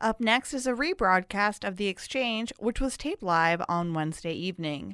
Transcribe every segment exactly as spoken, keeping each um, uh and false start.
Up next is a rebroadcast of The Exchange, which was taped live on Wednesday evening.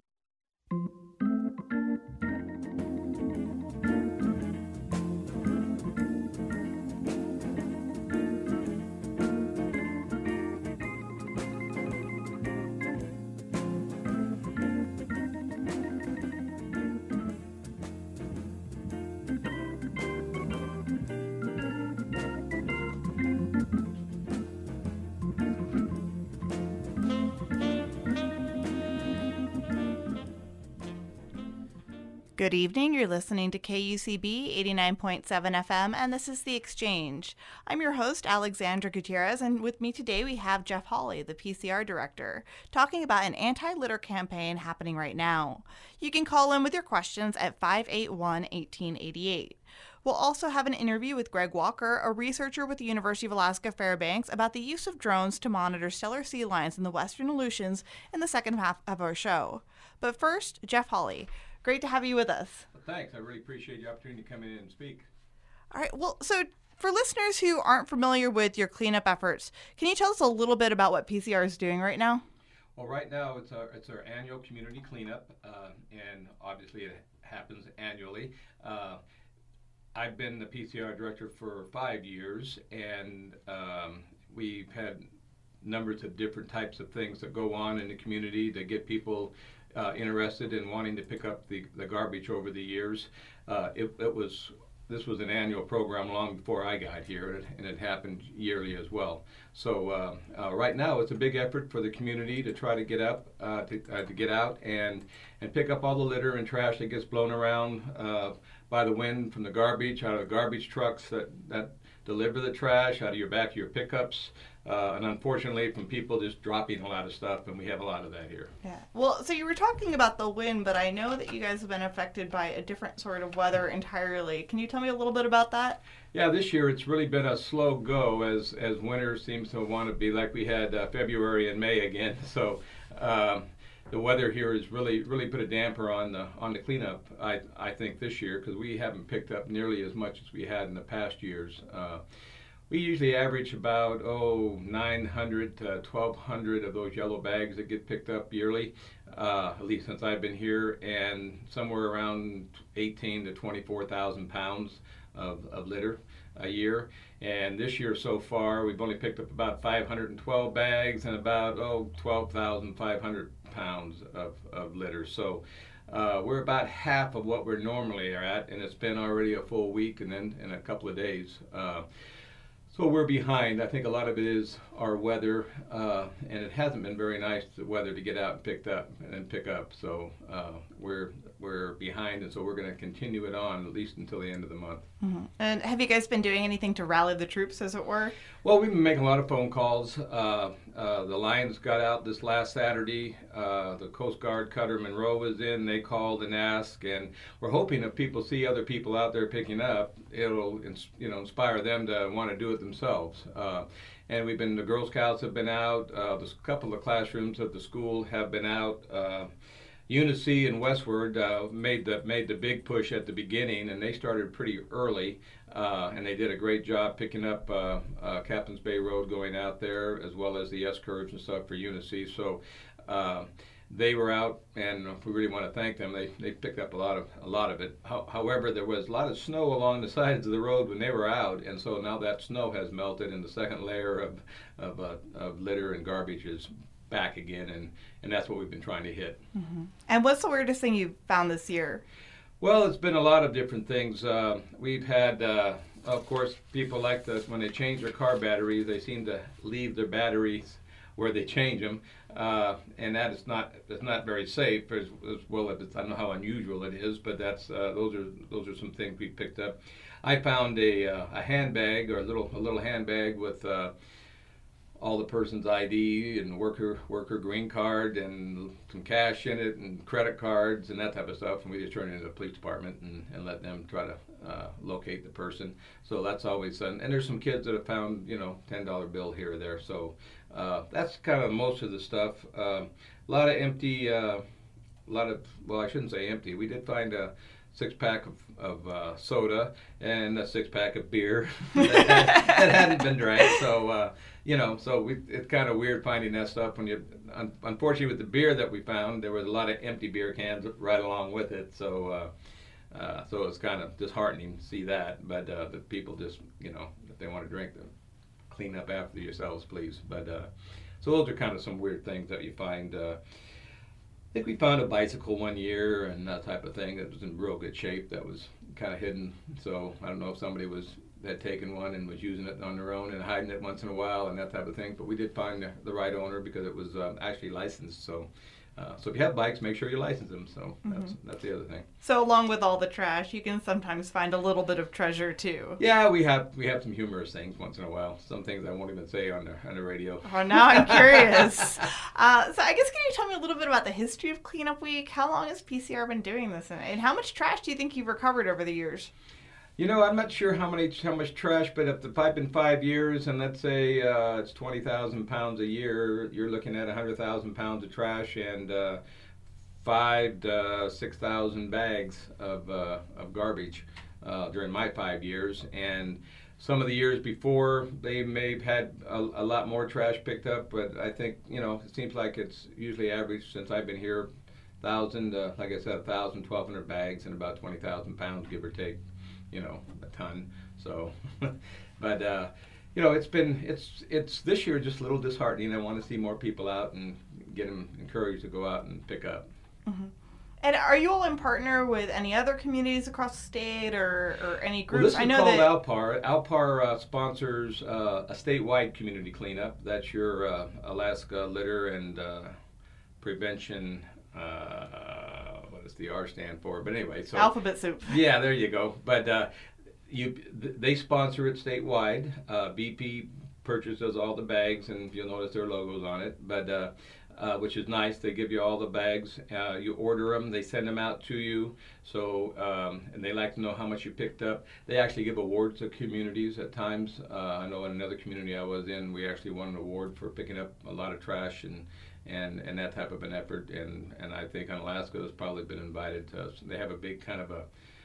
Good evening. You're listening to K U C B eighty-nine point seven F M, and this is The Exchange. I'm your host, Alexandra Gutierrez, and with me today we have Jeff Hawley, the P C R director, talking about an anti-litter campaign happening right now. You can call in with your questions at five eight one, one eight eight eight. We'll also have an interview with Greg Walker, a researcher with the University of Alaska Fairbanks, about the use of drones to monitor stellar sea lions in the western Aleutians in the second half of our show. But first, Jeff Hawley. Great to have you with us. Thanks. I really appreciate the opportunity to come in and speak. All right. Well, so for listeners who aren't familiar with your cleanup efforts, can you tell us a little bit about what P C R is doing right now? Well, right now it's our, it's our annual community cleanup, uh, and obviously it happens annually. Uh, I've been the P C R director for five years, and um, we've had numbers of different types of things that go on in the community to get people Uh, interested in wanting to pick up the, the garbage over the years. Uh, it, it was this was an annual program long before I got here, and it, and it happened yearly as well. So uh, uh, right now it's a big effort for the community to try to get up, uh, to, uh, to get out and and pick up all the litter and trash that gets blown around uh, by the wind from the garbage, out of the garbage trucks that, that deliver the trash, out of your back of your pickups. Uh, and unfortunately from people just dropping a lot of stuff, and we have a lot of that here. Yeah. Well, so you were talking about the wind, but I know that you guys have been affected by a different sort of weather entirely. Can you tell me a little bit about that? Yeah, this year it's really been a slow go as as winter seems to want to be like we had uh, February and May again. So um, the weather here has really really put a damper on the on the cleanup. I I think this year, because we haven't picked up nearly as much as we had in the past years. Uh, We usually average about, oh, nine hundred to twelve hundred of those yellow bags that get picked up yearly, uh, at least since I've been here, and somewhere around eighteen to twenty-four thousand pounds of, of litter a year. And this year so far, we've only picked up about five hundred twelve bags and about, oh, twelve thousand five hundred pounds of, of litter. So uh, we're about half of what we're normally at, and it's been already a full week and then in a couple of days. Uh, So we're behind. I think a lot of it is our weather, uh, and it hasn't been very nice, the weather, to get out and pick up and pick up. So uh, we're we're behind, and so we're going to continue it on at least until the end of the month. Mm-hmm. And have you guys been doing anything to rally the troops, as it were? Well, we've been making a lot of phone calls. Uh, uh, the Lions got out this last Saturday. Uh, the Coast Guard cutter Monroe was in. They called and asked, and we're hoping if people see other people out there picking up, it'll you know inspire them to want to do it themselves. Uh, and we've been the Girl Scouts have been out. Uh, a couple of classrooms at the school have been out. Uh, Unisea and Westward uh, made the made the big push at the beginning, and they started pretty early, uh, and they did a great job picking up uh, uh, Captain's Bay Road going out there, as well as the S curves and stuff for Unisea. So uh, they were out, and we really want to thank them. They they picked up a lot of a lot of it. How, however, there was a lot of snow along the sides of the road when they were out, and so now that snow has melted, and the second layer of of, uh, of litter and garbage is back again, and, and that's what we've been trying to hit. Mm-hmm. And what's the weirdest thing you've found this year? Well, it's been a lot of different things. Uh, we've had, uh, of course, people like to, when they change their car batteries, they seem to leave their batteries where they change them, uh, and that is not it's not very safe as, as well. As I don't know how unusual it is, but that's uh, those are those are some things we picked up. I found a uh, a handbag or a little a little handbag with Uh, all the person's I D and worker worker green card and some cash in it and credit cards and that type of stuff, and we just turn it into the police department and, and let them try to uh, locate the person. So that's always fun. And there's some kids that have found, you know, ten dollar bill here or there. So uh, that's kind of most of the stuff. Uh, a lot of empty, uh, a lot of, well, I shouldn't say empty. We did find a six pack of, of uh, soda and a six pack of beer that, that hadn't been drank. So uh, you know, so we, it's kind of weird finding that stuff when you. Un, unfortunately, with the beer that we found, there was a lot of empty beer cans right along with it. So, uh, uh, so it was kind of disheartening to see that. But uh, the people just, you know, if they want to drink, them, clean up after yourselves, please. But uh, so those are kind of some weird things that you find. Uh, I think we found a bicycle one year and that type of thing that was in real good shape that was kind of hidden. So I don't know if somebody was had taken one and was using it on their own and hiding it once in a while and that type of thing. But we did find the, the right owner because it was um, actually licensed. So uh, so if you have bikes, make sure you license them. So mm-hmm. that's that's the other thing. So along with all the trash, you can sometimes find a little bit of treasure too. Yeah, we have we have some humorous things once in a while. Some things I won't even say on the on the radio. Oh, now I'm curious. uh, so I guess can you tell me a little bit about the history of Cleanup Week? How long has P C R been doing this, and how much trash do you think you've recovered over the years? You know, I'm not sure how many how much trash, but if the pipe in five years, and let's say uh, it's twenty thousand pounds a year, you're looking at one hundred thousand pounds of trash and uh, five to six thousand bags of uh, of garbage uh, during my five years. And some of the years before, they may have had a, a lot more trash picked up, but I think, you know, it seems like it's usually average since I've been here, thousand, uh, like I said, a thousand, twelve hundred bags and about twenty thousand pounds, give or take. You know, a ton. So, but uh, you know, it's been it's it's this year just a little disheartening. I want to see more people out and get them encouraged to go out and pick up. Mm-hmm. And are you all in partner with any other communities across the state or, or any groups? Well, this is I know called that Alpar. Alpar uh, sponsors uh, a statewide community cleanup. That's your uh, Alaska Litter and uh, Prevention. Uh, what does the R stand for? But anyway, so alphabet soup. Yeah, there you go. But uh, you, th- they sponsor it statewide. Uh, B P purchases all the bags, and you'll notice their logos on it. But uh, uh, which is nice. They give you all the bags. Uh, you order them. They send them out to you. So um, and they like to know how much you picked up. They actually give awards to communities at times. Uh, I know in another community I was in, we actually won an award for picking up a lot of trash and. And, and that type of an effort, and, and I think on Alaska has probably been invited to us. They have a big kind of a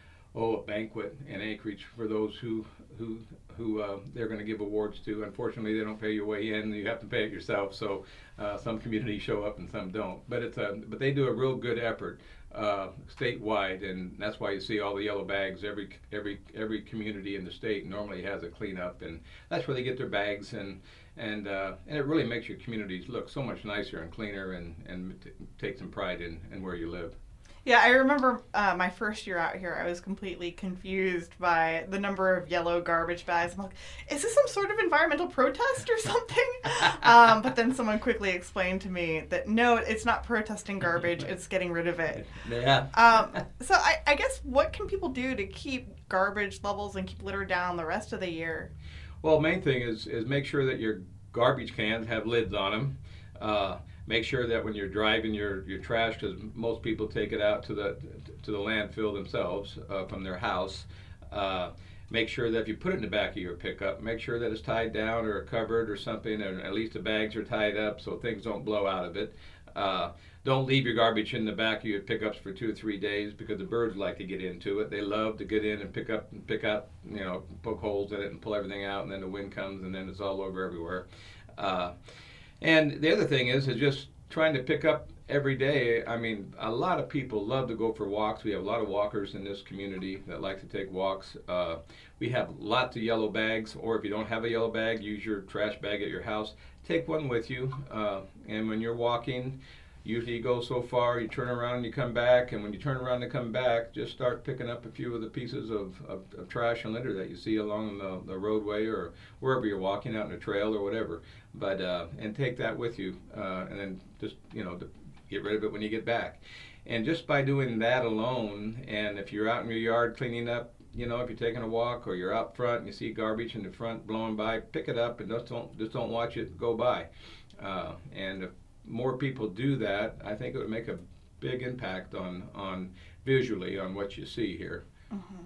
oh a banquet in Anchorage for those who who who uh, they're going to give awards to. Unfortunately, they don't pay your way in; you have to pay it yourself. So uh, some communities show up and some don't. But it's a but they do a real good effort uh, statewide, and that's why you see all the yellow bags. Every every every community in the state normally has a cleanup, and that's where they get their bags and. And uh, and it really makes your communities look so much nicer and cleaner, and, and t- take some pride in, in where you live. Yeah, I remember uh, my first year out here, I was completely confused by the number of yellow garbage bags. I'm like, is this some sort of environmental protest or something? um, but then someone quickly explained to me that no, it's not protesting garbage, it's getting rid of it. Yeah. um, so I, I guess what can people do to keep garbage levels and keep litter down the rest of the year? Well, main thing is is make sure that your garbage cans have lids on them. Uh, make sure that when you're driving your, your trash, because most people take it out to the to the landfill themselves uh, from their house. Uh, make sure that if you put it in the back of your pickup, make sure that it's tied down or covered or something, and at least the bags are tied up so things don't blow out of it. Uh, don't leave your garbage in the back of your pickups for two or three days because the birds like to get into it. They love to get in and pick up and pick out, you know, poke holes in it and pull everything out, and then the wind comes and then it's all over everywhere. Uh, and the other thing is, is just trying to pick up every day. I mean, a lot of people love to go for walks. We have a lot of walkers in this community that like to take walks. Uh, we have lots of yellow bags, or if you don't have a yellow bag, use your trash bag at your house. Take one with you, uh, and when you're walking, usually you go so far, you turn around and you come back, and when you turn around and come back, just start picking up a few of the pieces of, of, of trash and litter that you see along the, the roadway or wherever you're walking, out in a trail or whatever. But uh, and take that with you, uh, and then just, you know, get rid of it when you get back. And just by doing that alone, and if you're out in your yard cleaning up, you know, if you're taking a walk or you're out front and you see garbage in the front blowing by, pick it up and just don't just don't watch it go by. Uh, and if more people do that, I think it would make a big impact on on visually on what you see here. Mm-hmm.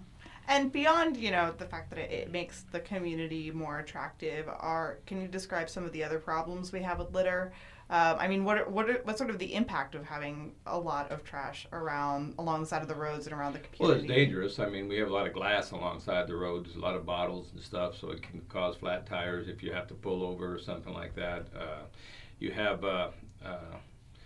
And beyond, you know, the fact that it, it makes the community more attractive, are can you describe some of the other problems we have with litter? Um, I mean, what are, what are, what's sort of the impact of having a lot of trash around along the side of the roads and around the Well, it's community? dangerous. I mean, we have a lot of glass alongside the roads, a lot of bottles and stuff, so it can cause flat tires if you have to pull over or something like that. Uh, you have uh, uh,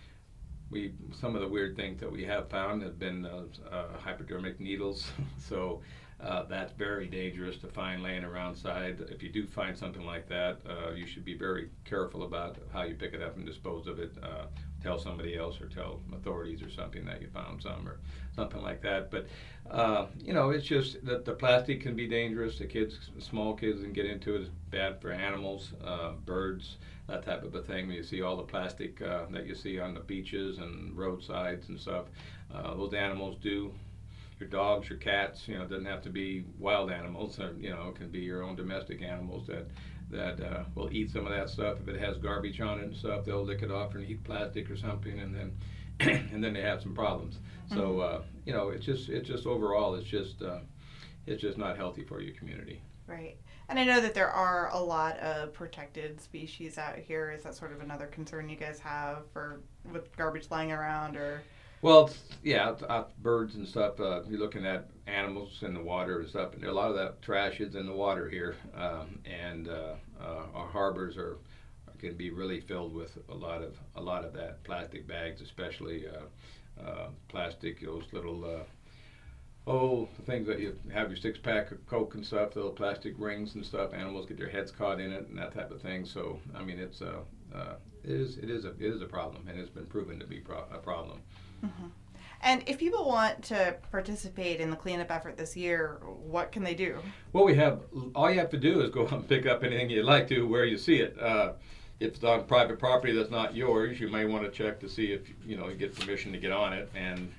we some of the weird things that we have found have been uh, uh, hypodermic needles, so uh, that's very dangerous to find laying around side. If you do find something like that, uh, you should be very careful about how you pick it up and dispose of it. Uh, tell somebody else or tell authorities or something that you found some or something like that. But uh, you know, it's just that the plastic can be dangerous. The kids, small kids, can get into it. It's bad for animals, uh, birds, that type of a thing. You see all the plastic uh, that you see on the beaches and roadsides and stuff. Uh, those animals do. Your dogs, your cats, you know, it doesn't have to be wild animals. Or, you know, it can be your own domestic animals that that uh, will eat some of that stuff. If it has garbage on it and stuff, they'll lick it off and eat plastic or something, and then and then they have some problems. Mm-hmm. So uh, you know, it's just it's just overall, it's just uh, it's just not healthy for your community. Right. And I know that there are a lot of protected species out here. Is that sort of another concern you guys have for with garbage lying around or? Well, it's, yeah, it's, uh, birds and stuff. Uh, you're looking at animals in the water and stuff, and a lot of that trash is in the water here. Um, and uh, uh, our harbors are can be really filled with a lot of a lot of that plastic bags, especially uh, uh, plastic those little. Uh, Oh, the things that you have your six pack of Coke and stuff, little plastic rings and stuff. Animals get their heads caught in it and that type of thing. So, I mean, it's a, uh, it is, it is a, it is a problem, and it's been proven to be pro- a problem. Mm-hmm. And if people want to participate in the cleanup effort this year, what can they do? Well, we have all you have to do is go out and pick up anything you'd like to where you see it. Uh, if it's on private property that's not yours, you may want to check to see if you know you get permission to get on it. And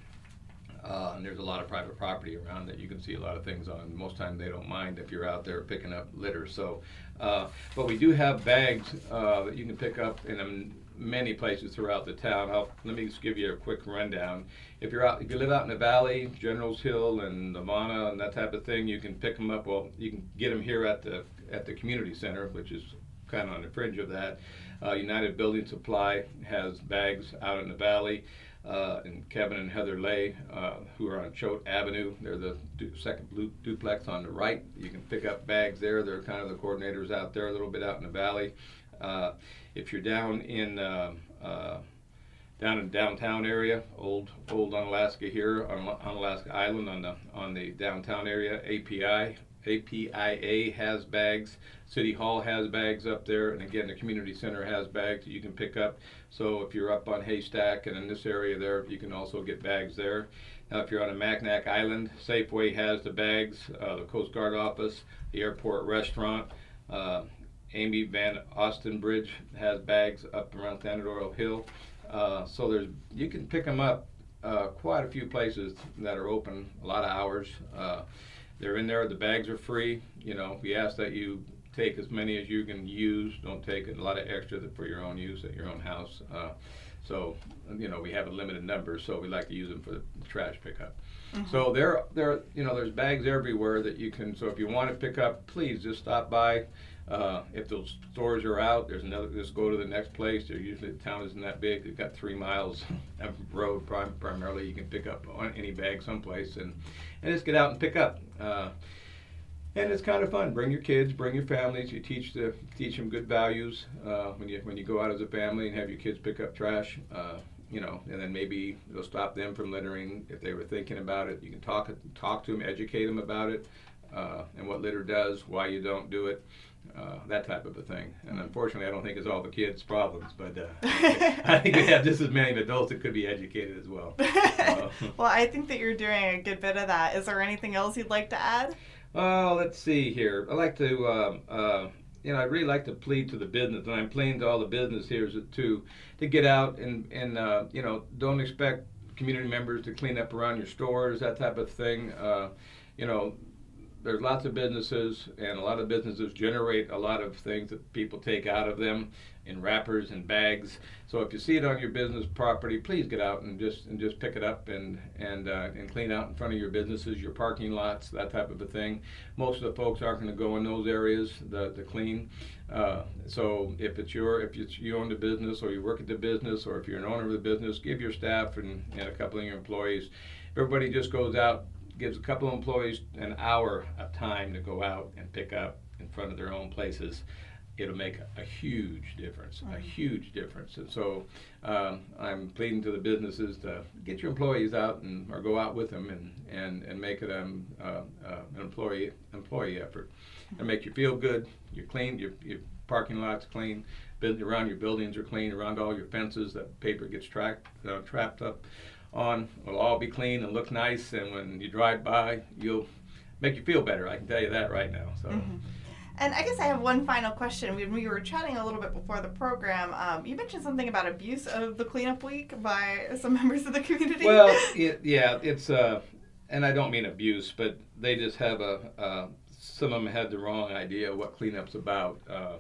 Uh, and there's a lot of private property around that you can see a lot of things on. Most times they don't mind if you're out there picking up litter. So, uh, but we do have bags uh, that you can pick up in um, many places throughout the town. I'll, let me just give you a quick rundown. If you're out, if you live out in the valley, Generals Hill and Lavana and that type of thing, you can pick them up. Well, you can get them here at the at the community center, which is kind of on the fringe of that. Uh, United Building Supply has bags out in the valley. Uh, and Kevin and Heather Lay, uh, who are on Choate Avenue. They're the du- second blue duplex on the right. You can pick up bags there. They're kind of the coordinators out there, a little bit out in the valley. Uh, if you're down in uh, uh, down in downtown area, old old Unalaska here on Unalaska Island on the on the downtown area, A P I A P I A has bags. City Hall has bags up there, and again, the community center has bags that you can pick up. So if you're up on Haystack and in this area there, you can also get bags there. Now, if you're on a Mackinac Island, Safeway has the bags, uh, the Coast Guard office, the airport restaurant, uh, Amy Van Austin Bridge has bags up around Thanadoro Hill. Uh, so there's you can pick them up uh, quite a few places that are open, a lot of hours. Uh, they're in there. The bags are free. You know, we ask that you take as many as you can use. Don't take a lot of extra for your own use at your own house. Uh, so, you know, we have a limited number, so we like to use them for the trash pickup. Mm-hmm. So there, there, you know, there's bags everywhere that you can. So if you want to pick up, please just stop by. Uh, if those stores are out, there's another. Just go to the next place. They're usually the town isn't that big. They've got three miles of road prim- primarily. You can pick up on any bag someplace and and just get out and pick up. Uh, And it's kind of fun. Bring your kids, bring your families. You teach the teach them good values uh, when you when you go out as a family and have your kids pick up trash. Uh, you know, and then maybe it'll stop them from littering if they were thinking about it. You can talk talk to them, educate them about it, uh, and what litter does, why you don't do it, uh, that type of a thing. And unfortunately, I don't think it's all the kids' problems, but uh, I think we have just as many adults that could be educated as well. Uh, well, I think that you're doing a good bit of that. Is there anything else you'd like to add? Well, let's see here. I like to, uh, uh, you know, I really like to plead to the business, and I'm pleading to all the business here to to get out and and uh, you know, don't expect community members to clean up around your stores, that type of thing. Uh, you know, there's lots of businesses, and a lot of businesses generate a lot of things that people take out of them in wrappers and bags. So if you see it on your business property, please get out and just and just pick it up and and uh, and clean out in front of your businesses, your parking lots, that type of a thing. Most of the folks aren't going to go in those areas to, to clean. Uh, so if it's your if it's you own the business or you work at the business or if you're an owner of the business, give your staff and, and a couple of your employees. Everybody just goes out, gives a couple of employees an hour of time to go out and pick up in front of their own places. It'll make a huge difference, a huge difference. And so um, I'm pleading to the businesses to get your employees out and or go out with them and, and, and make it um, uh, uh, an employee employee effort. And make you feel good. You're clean. Your, your parking lot's clean. Around your buildings are clean. Around all your fences, that paper gets tracked, uh, trapped up on. It'll all be clean and look nice. And when you drive by, you'll make you feel better. I can tell you that right now. So. Mm-hmm. And I guess I have one final question. When we were chatting a little bit before the program, um, you mentioned something about abuse of the cleanup week by some members of the community. Well, it, yeah, it's, uh, and I don't mean abuse, but they just have a, uh, some of them had the wrong idea of what cleanup's about. Uh,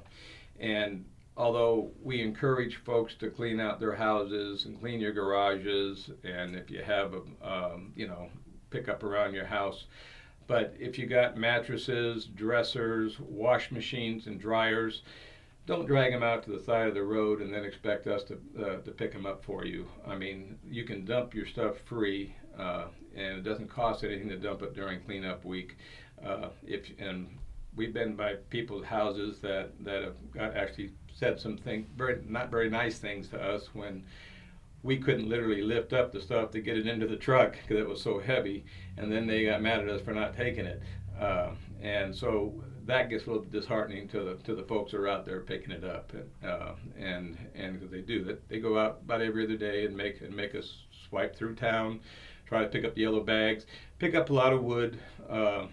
and although we encourage folks to clean out their houses and clean your garages, and if you have a, um, you know, pick up around your house, but if you got mattresses, dressers, wash machines, and dryers, don't drag them out to the side of the road and then expect us to uh, to pick them up for you. I mean, you can dump your stuff free, uh, and it doesn't cost anything to dump it during cleanup week. Uh, if and we've been by people's houses that that have got actually said some things, very not very nice things to us when we couldn't literally lift up the stuff to get it into the truck because it was so heavy, and then they got mad at us for not taking it. Uh, and so that gets a little disheartening to the to the folks that are out there picking it up, uh, and and because they do that, they go out about every other day and make and make us swipe through town, try to pick up the yellow bags, pick up a lot of wood. Uh,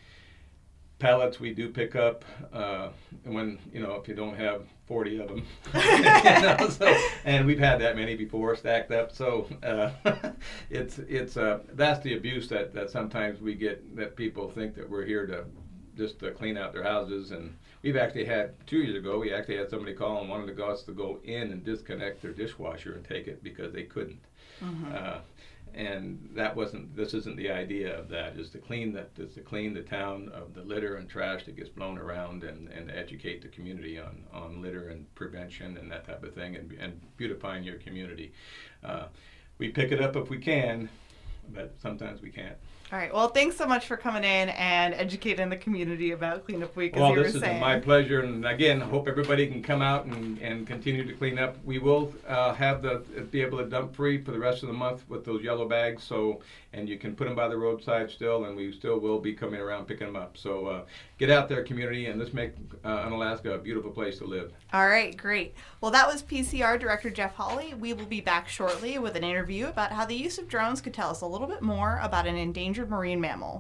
Pallets we do pick up, uh, when, you know, if you don't have forty of them. you know, so, and we've had that many before stacked up, so uh, it's, it's, uh, that's the abuse that, that sometimes we get, that people think that we're here to just to clean out their houses. And we've actually had, two years ago, we actually had somebody call and wanted us to go in and disconnect their dishwasher and take it because they couldn't. Mm-hmm. Uh, And that wasn't, this isn't the idea of that, is to clean the, is to clean the town of the litter and trash that gets blown around, and, and educate the community on, on litter and prevention and that type of thing, and, and beautifying your community. Uh, we pick it up if we can, but sometimes we can't. All right. Well, thanks so much for coming in and educating the community about Cleanup Week, as well, you were this saying. is my pleasure, and again, hope everybody can come out and, and continue to clean up. We will uh, have the be able to dump free for the rest of the month with those yellow bags. So, and you can put them by the roadside still, and we still will be coming around picking them up. So, uh, get out there, community, and let's make uh, Unalaska a beautiful place to live. All right, great. Well, that was P C R Director Jeff Hawley. We will be back shortly with an interview about how the use of drones could tell us a little bit more about an endangered marine mammal.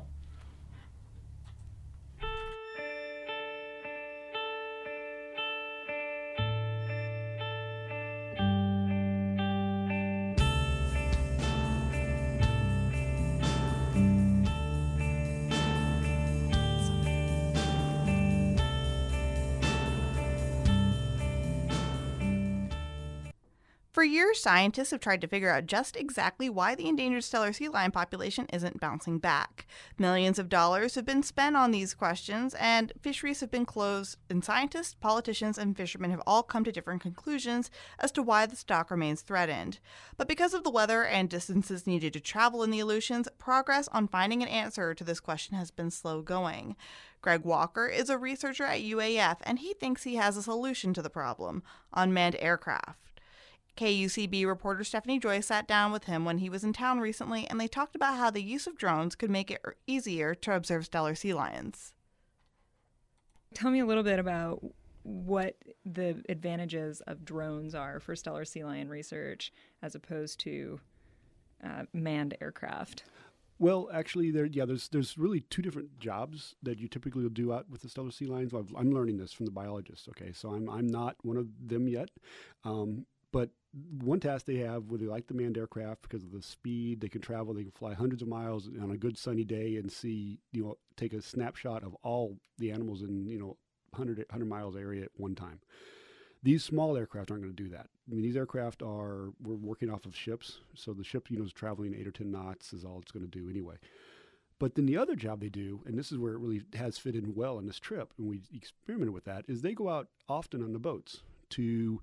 For years, scientists have tried to figure out just exactly why the endangered Steller sea lion population isn't bouncing back. Millions of dollars have been spent on these questions, and fisheries have been closed, and scientists, politicians, and fishermen have all come to different conclusions as to why the stock remains threatened. But because of the weather and distances needed to travel in the Aleutians, progress on finding an answer to this question has been slow going. Greg Walker is a researcher at U A F, and he thinks he has a solution to the problem: unmanned aircraft. K U C B reporter Stephanie Joy sat down with him when he was in town recently, and they talked about how the use of drones could make it easier to observe Steller sea lions. Tell me a little bit about what the advantages of drones are for Steller sea lion research as opposed to uh, manned aircraft. Well, actually, there, yeah, there's there's really two different jobs that you typically will do out with the Steller sea lions. I'm learning this from the biologists. Okay, so I'm I'm not one of them yet. Um, But one task they have where they like the manned aircraft because of the speed, they can travel, they can fly hundreds of miles on a good sunny day and see, you know, take a snapshot of all the animals in, you know, one hundred, one hundred miles area at one time. These small aircraft aren't going to do that. I mean, these aircraft are, we're working off of ships. So the ship, you know, is traveling eight or ten knots is all it's going to do anyway. But then the other job they do, and this is where it really has fit in well on this trip, and we experimented with that, is they go out often on the boats to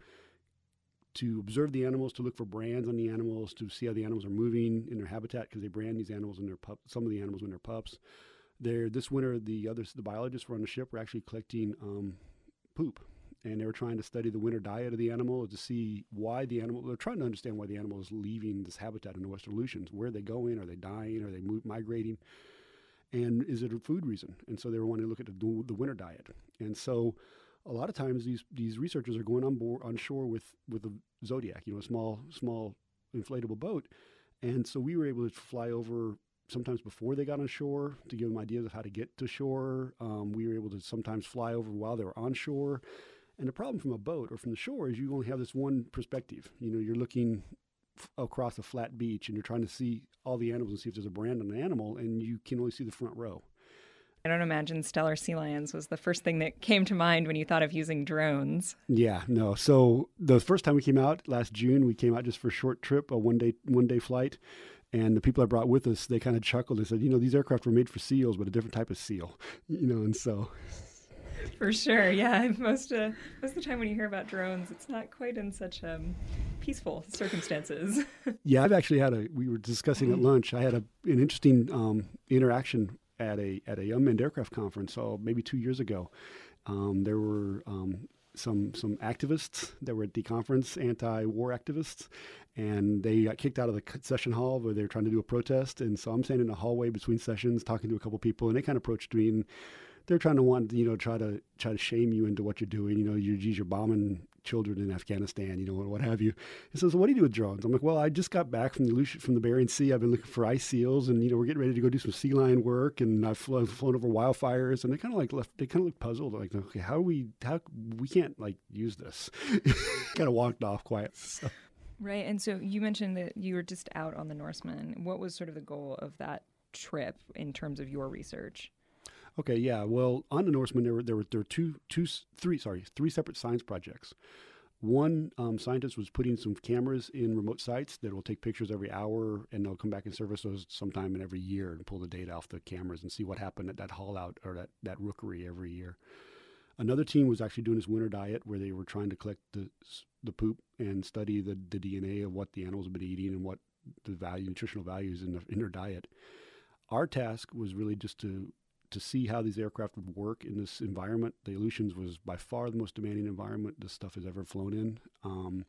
to observe the animals, to look for brands on the animals, to see how the animals are moving in their habitat, because they brand these animals when they're pup, some of the animals when they're pups. They're, this winter, the others, the biologists were on the ship were actually collecting um, poop, and they were trying to study the winter diet of the animal to see why the animal, they're trying to understand why the animal is leaving this habitat in the Western Aleutians. Where are they going? Are they dying? Are they mo- migrating? And is it a food reason? And so they were wanting to look at the, the winter diet. And so a lot of times these these researchers are going on board on shore with with a Zodiac, you know, a small small inflatable boat, and so we were able to fly over sometimes before they got on shore to give them ideas of how to get to shore. Um, we were able to sometimes fly over while they were on shore. And the problem from a boat or from the shore is you only have this one perspective. You know, you're looking f- across a flat beach and you're trying to see all the animals and see if there's a brand on an animal, and you can only see the front row. I don't imagine stellar sea lions was the first thing that came to mind when you thought of using drones. Yeah, no. So the first time we came out last June, we came out just for a short trip, a one day one day flight. And the people I brought with us, they kind of chuckled. They said, you know, these aircraft were made for seals, but a different type of seal, you know, and so. For sure, yeah. Most, uh, most of the time when you hear about drones, it's not quite in such um, peaceful circumstances. Yeah, I've actually had a, we were discussing at lunch, I had a, an interesting um, interaction at a at a unmanned aircraft conference, so maybe two years ago. Um, there were um, some some activists that were at the conference, anti-war activists, and they got kicked out of the session hall where they were trying to do a protest. And so I'm standing in the hallway between sessions talking to a couple people, and they kind of approached me, and they're trying to want, you know, try to try to shame you into what you're doing. You know, you're, you're bombing children in Afghanistan, you know, or what have you. He says, what do you do with drones? I'm like, well, I just got back from the from the Bering Sea. I've been looking for ice seals, and, you know, we're getting ready to go do some sea lion work, and I've flown, flown over wildfires. And they kind of like left, they kind of looked puzzled. Like, okay, how do we, how, we can't like use this. Kind of walked off quiet. So. Right. And so you mentioned that you were just out on the Norseman. What was sort of the goal of that trip in terms of your research? Okay, yeah. Well, on the Norseman, there were there were there were two, two, three, sorry, three separate science projects. One um, scientist was putting some cameras in remote sites that will take pictures every hour, and they'll come back and service those sometime in every year and pull the data off the cameras and see what happened at that haul out or that that rookery every year. Another team was actually doing this winter diet where they were trying to collect the the poop and study the, the D N A of what the animals have been eating and what the value, nutritional values in, the, in their diet. Our task was really just to to see how these aircraft would work in this environment. The Aleutians was by far the most demanding environment this stuff has ever flown in. Um,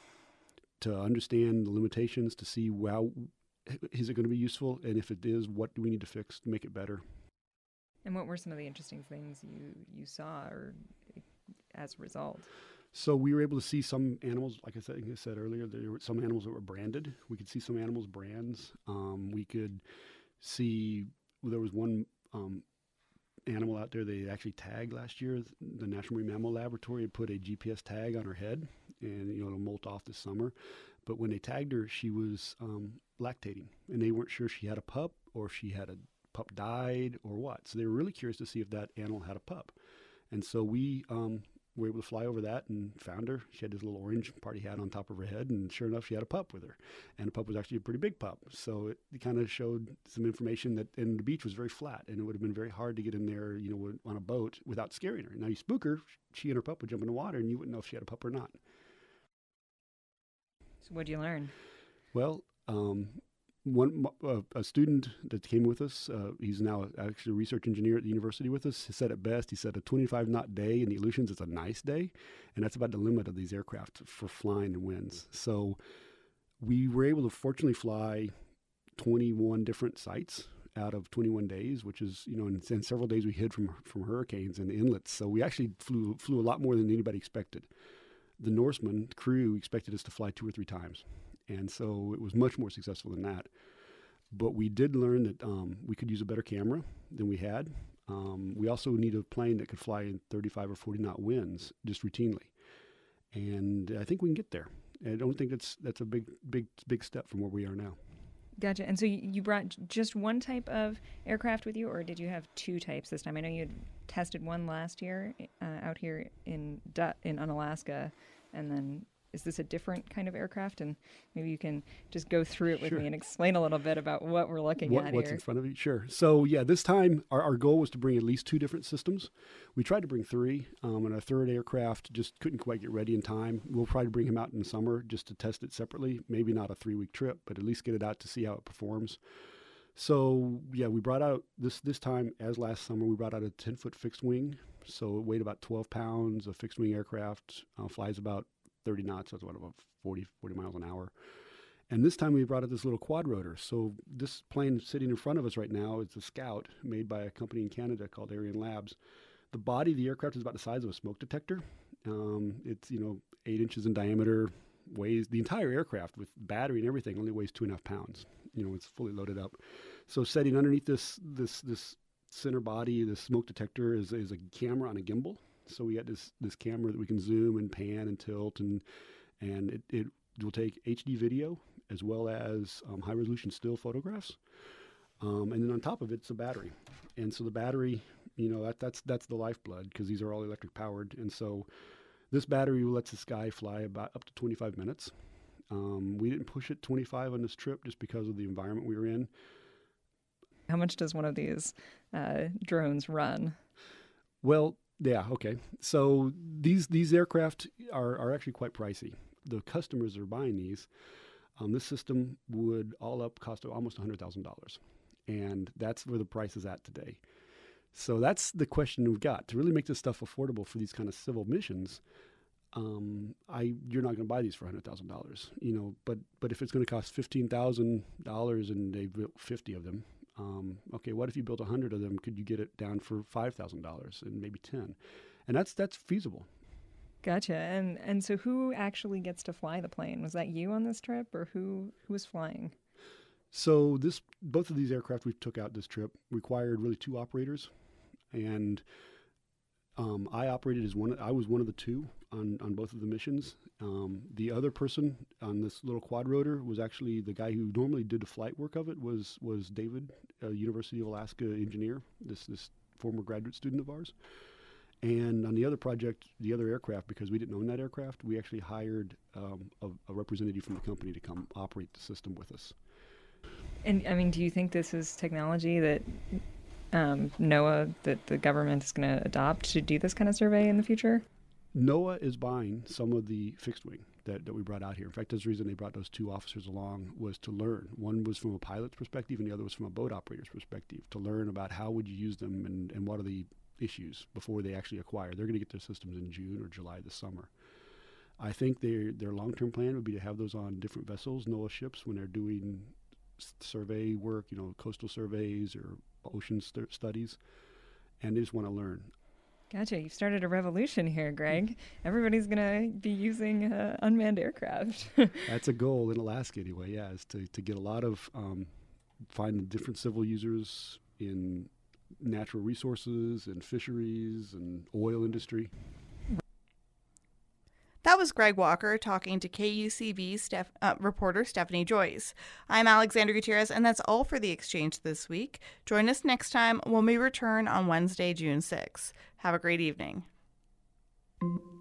to understand the limitations, to see how is it going to be useful, and if it is, what do we need to fix to make it better. And what were some of the interesting things you, you saw or as a result? So we were able to see some animals, like I said, like I said earlier, there were some animals that were branded. We could see some animals' brands. Um, we could see, well, there was one um, animal out there they actually tagged last year. The National Marine Mammal Laboratory had put a G P S tag on her head, and, you know, it'll molt off this summer. But when they tagged her, she was um, lactating, and they weren't sure if she had a pup or if she had a pup died or what. So they were really curious to see if that animal had a pup. And so we um, were able to fly over that and found her. She had this little orange party hat on top of her head, and sure enough, she had a pup with her. And the pup was actually a pretty big pup. So it, it kind of showed some information that, and the beach was very flat, and it would have been very hard to get in there, you know, on a boat without scaring her. Now you spook her, she and her pup would jump in the water, and you wouldn't know if she had a pup or not. So what did you learn? Well, um, one uh, a student that came with us, uh, he's now actually a research engineer at the university with us, he said it best. He said a twenty-five knot day in the Aleutians is a nice day, and that's about the limit of these aircraft for flying in winds. So we were able to fortunately fly twenty-one different sites out of twenty-one days, which is, you know, in, in several days we hid from from hurricanes and inlets. So we actually flew flew a lot more than anybody expected. The Norseman crew expected us to fly two or three times. And so it was much more successful than that. But we did learn that um, we could use a better camera than we had. Um, we also need a plane that could fly in thirty-five or forty knot winds just routinely. And I think we can get there. And I don't think that's that's a big big big step from where we are now. Gotcha. And so you you brought j- just one type of aircraft with you, or did you have two types this time? I know you had tested one last year uh, out here in Du- in Unalaska, and then is this a different kind of aircraft? And maybe you can just go through it with Sure. me and explain a little bit about what we're looking What, at what's here. in front of you? Sure. So yeah, this time our, our goal was to bring at least two different systems. We tried to bring three, um, and our third aircraft just couldn't quite get ready in time. We'll probably bring him out in the summer just to test it separately. Maybe not a three-week trip, but at least get it out to see how it performs. So yeah, we brought out this this time, as last summer, we brought out a ten-foot fixed wing. So it weighed about twelve pounds. A fixed wing aircraft uh, flies about thirty knots. That's what, about forty, forty miles an hour. And this time we brought out this little quad rotor. So this plane sitting in front of us right now is a Scout made by a company in Canada called Ariane Labs. The body of the aircraft is about the size of a smoke detector. Um, it's, you know, eight inches in diameter, weighs, the entire aircraft with battery and everything only weighs two and a half pounds. You know, it's fully loaded up. So setting underneath this this this center body, this smoke detector, is, is a camera on a gimbal. So we got this this camera that we can zoom and pan and tilt, and and it, it will take H D video as well as um, high resolution still photographs. Um, and then on top of it, it's a battery. And so the battery, you know, that, that's that's the lifeblood, because these are all electric powered. And so this battery lets this guy fly about up to twenty-five minutes. Um, we didn't push it twenty-five on this trip just because of the environment we were in. How much does one of these uh, drones run? Well, yeah, okay. So these these aircraft are, are actually quite pricey. The customers that are buying these, um, this system would all up cost almost one hundred thousand dollars. And that's where the price is at today. So that's the question we've got. To really make this stuff affordable for these kind of civil missions, um, I you're not going to buy these for one hundred thousand dollars. You know, but but if it's going to cost fifteen thousand dollars and they built fifty of them, um, okay, what if you built one hundred of them? Could you get it down for five thousand dollars and maybe ten? And that's that's feasible. Gotcha. And and so who actually gets to fly the plane? Was that you on this trip, or who who was flying? So this both of these aircraft we took out this trip required really two operators, and um, I operated as one. I was one of the two on, on both of the missions. Um, the other person on this little quad rotor was actually the guy who normally did the flight work of it. Was was David, a University of Alaska engineer. This this former graduate student of ours. And on the other project, the other aircraft, because we didn't own that aircraft, we actually hired um, a, a representative from the company to come operate the system with us. And I mean, do you think this is technology that um, NOAA, that the government is going to adopt to do this kind of survey in the future? NOAA is buying some of the fixed wing that, that we brought out here. In fact, that's the reason they brought those two officers along, was to learn. One was from a pilot's perspective, and the other was from a boat operator's perspective, to learn about how would you use them and, and what are the issues before they actually acquire. They're going to get their systems in June or July this summer. I think their their long-term plan would be to have those on different vessels, NOAA ships, when they're doing survey work, you know, coastal surveys or ocean st- studies, and they just want to learn. Gotcha. You've started a revolution here, Greg. Everybody's going to be using uh, unmanned aircraft. That's a goal in Alaska anyway, yeah, is to, to get a lot of, um, find different civil users in natural resources and fisheries and oil industry. That was Greg Walker talking to K U C B Steph- uh, reporter Stephanie Joyce. I'm Alexandra Gutierrez, and that's all for The Exchange this week. Join us next time when we return on Wednesday, June sixth. Have a great evening.